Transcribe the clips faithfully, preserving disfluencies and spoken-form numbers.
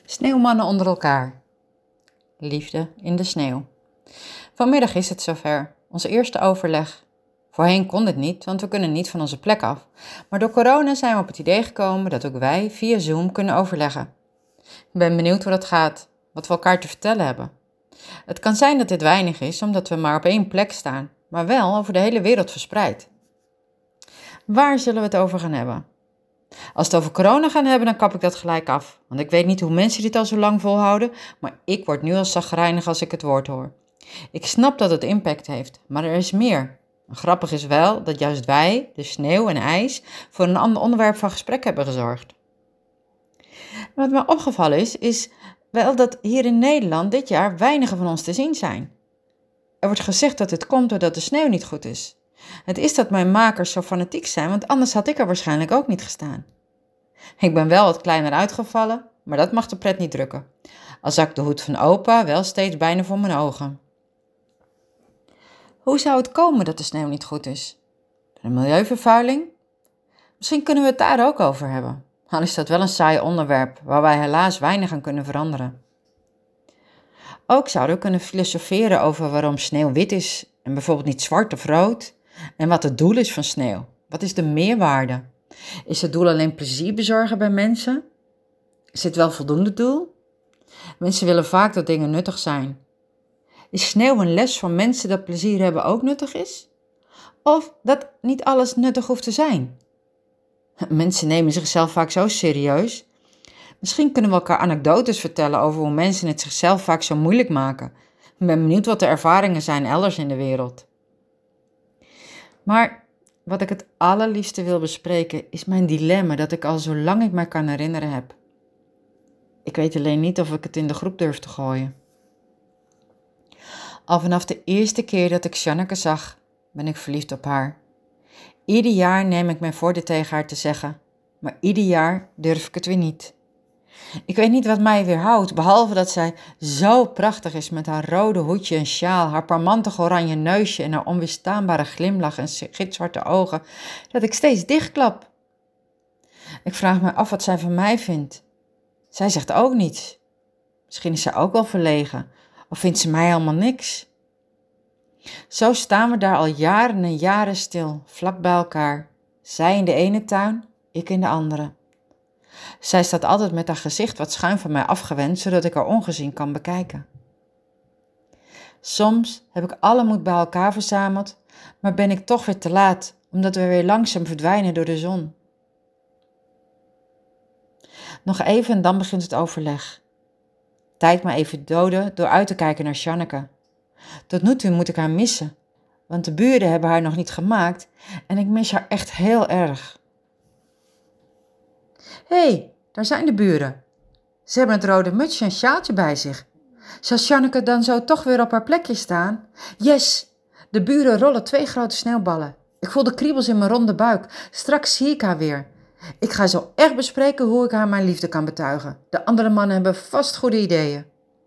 Sneeuwmannen onder elkaar. Liefde in de sneeuw. Vanmiddag is het zover. Ons eerste overleg. Voorheen kon dit niet, want we kunnen niet van onze plek af. Maar door corona zijn we op het idee gekomen dat ook wij via Zoom kunnen overleggen. Ik ben benieuwd hoe dat gaat, wat we elkaar te vertellen hebben. Het kan zijn dat dit weinig is, omdat we maar op één plek staan, maar wel over de hele wereld verspreid. Waar zullen we het over gaan hebben? Als we het over corona gaan hebben, dan kap ik dat gelijk af. Want ik weet niet hoe mensen dit al zo lang volhouden, maar ik word nu al chagrijnig als ik het woord hoor. Ik snap dat het impact heeft, maar er is meer. Grappig is wel dat juist wij, de sneeuw en ijs, voor een ander onderwerp van gesprek hebben gezorgd. Wat me opgevallen is, is wel dat hier in Nederland dit jaar weinigen van ons te zien zijn. Er wordt gezegd dat het komt doordat de sneeuw niet goed is. Het is dat mijn makers zo fanatiek zijn, want anders had ik er waarschijnlijk ook niet gestaan. Ik ben wel wat kleiner uitgevallen, maar dat mag de pret niet drukken. Al zag ik de hoed van opa wel steeds bijna voor mijn ogen. Hoe zou het komen dat de sneeuw niet goed is? De milieuvervuiling? Misschien kunnen we het daar ook over hebben. Al is dat wel een saai onderwerp waar wij helaas weinig aan kunnen veranderen. Ook zouden we kunnen filosoferen over waarom sneeuw wit is en bijvoorbeeld niet zwart of rood. En wat het doel is van sneeuw. Wat is de meerwaarde? Is het doel alleen plezier bezorgen bij mensen? Is dit wel voldoende doel? Mensen willen vaak dat dingen nuttig zijn. Is sneeuw een les van mensen dat plezier hebben ook nuttig is? Of dat niet alles nuttig hoeft te zijn? Mensen nemen zichzelf vaak zo serieus. Misschien kunnen we elkaar anekdotes vertellen over hoe mensen het zichzelf vaak zo moeilijk maken. Ik ben benieuwd wat de ervaringen zijn elders in de wereld. Maar wat ik het allerliefste wil bespreken is mijn dilemma dat ik al zolang ik mij kan herinneren heb. Ik weet alleen niet of ik het in de groep durf te gooien. Al vanaf de eerste keer dat ik Janneke zag, ben ik verliefd op haar. Ieder jaar neem ik mij voor dit tegen haar te zeggen, maar ieder jaar durf ik het weer niet. Ik weet niet wat mij weerhoudt, behalve dat zij zo prachtig is met haar rode hoedje en sjaal, haar parmantig oranje neusje en haar onweerstaanbare glimlach en gitzwarte ogen, dat ik steeds dichtklap. Ik vraag me af wat zij van mij vindt. Zij zegt ook niets. Misschien is zij ook wel verlegen, of vindt ze mij helemaal niks. Zo staan we daar al jaren en jaren stil, vlak bij elkaar. Zij in de ene tuin, ik in de andere. Zij staat altijd met haar gezicht wat schuin van mij afgewend, zodat ik haar ongezien kan bekijken. Soms heb ik alle moed bij elkaar verzameld, maar ben ik toch weer te laat, omdat we weer langzaam verdwijnen door de zon. Nog even en dan begint het overleg. Tijd maar even doden door uit te kijken naar Janneke. Tot nu toe moet ik haar missen, want de buren hebben haar nog niet gemaakt en ik mis haar echt heel erg. Hé, hey, daar zijn de buren. Ze hebben het rode mutsje en sjaaltje bij zich. Zal Janneke dan zo toch weer op haar plekje staan? Yes, de buren rollen twee grote sneeuwballen. Ik voel de kriebels in mijn ronde buik. Straks zie ik haar weer. Ik ga zo echt bespreken hoe ik haar mijn liefde kan betuigen. De andere mannen hebben vast goede ideeën.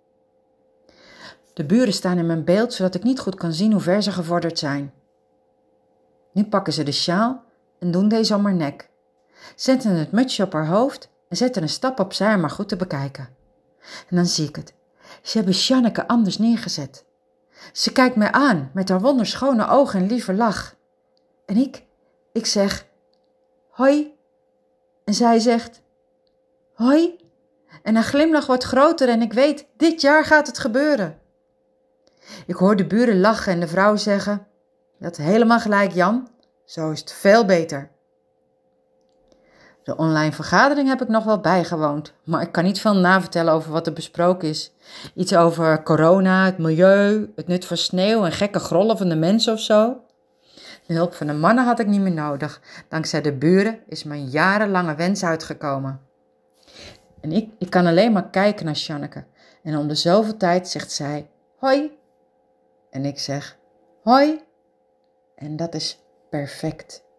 De buren staan in mijn beeld, zodat ik niet goed kan zien hoe ver ze gevorderd zijn. Nu pakken ze de sjaal en doen deze om haar nek. Zetten het mutsje op haar hoofd en zetten een stap opzij om haar goed te bekijken. En dan zie ik het. Ze hebben Janneke anders neergezet. Ze kijkt mij aan met haar wonderschone ogen en lieve lach. En ik, ik zeg, hoi. En zij zegt, hoi. En haar glimlach wordt groter en ik weet, dit jaar gaat het gebeuren. Ik hoor de buren lachen en de vrouw zeggen, je had helemaal gelijk Jan, zo is het veel beter. De online vergadering heb ik nog wel bijgewoond, maar ik kan niet veel navertellen over wat er besproken is. Iets over corona, het milieu, het nut van sneeuw en gekke grollen van de mensen of zo. De hulp van de mannen had ik niet meer nodig. Dankzij de buren is mijn jarenlange wens uitgekomen. En ik, ik kan alleen maar kijken naar Janneke. En om de zoveel tijd zegt zij, hoi. En ik zeg, hoi. En dat is perfect.